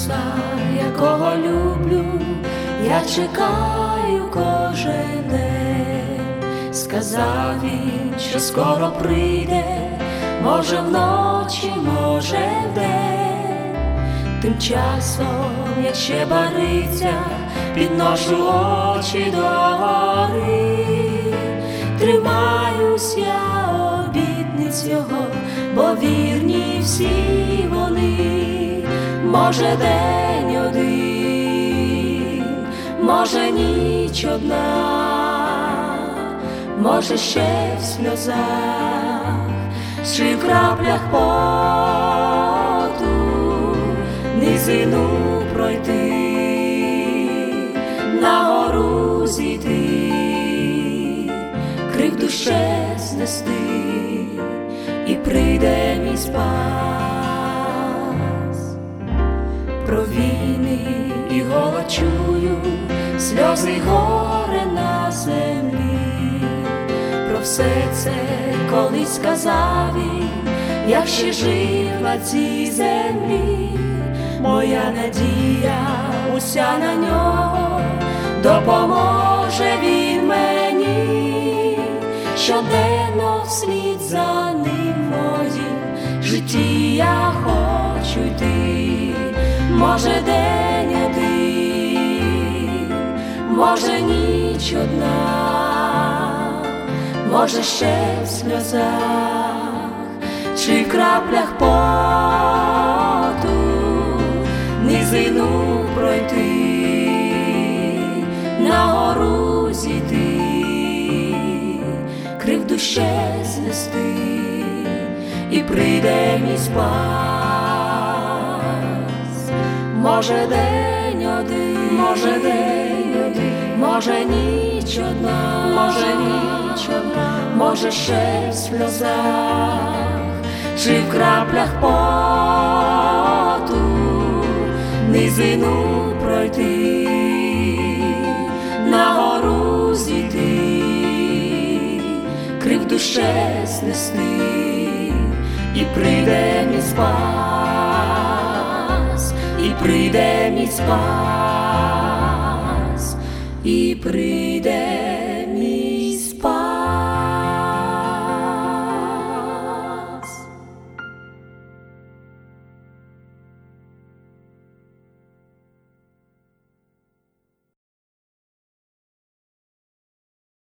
Ісуса, якого люблю, я чекаю кожен день. Сказав Він, що скоро прийде, може вночі, може вдень. Тим часом, як ще бариться, підношу очі до гори. Тримаюсь я обітниць Його, бо вірні всі вони. Може день один, може ніч одна, може ще в сльозах чи в краплях поту низину пройти, на гору зійти, крив душе знести, і прийде мій спас. Про війни і голод чую, сльози й горе на землі. Про все це колись сказав Він, як ще жив на цій землі. Моя надія уся на нього, допоможе Він мені. Щоденно вслід за ним моїм житті я хочу йти. Може день один, може ніч одна, може ще в сльозах чи в краплях поту низину пройти, на гору зійти, крив душе знести, і прийде мій спас. Може день один, може день один, може ніч одна, може ніч одна, може ще в сльозах чи в краплях поту низину пройти, на гору зійти, крив душе знести, і прийде мій спас, і прийде мій спас, і прийде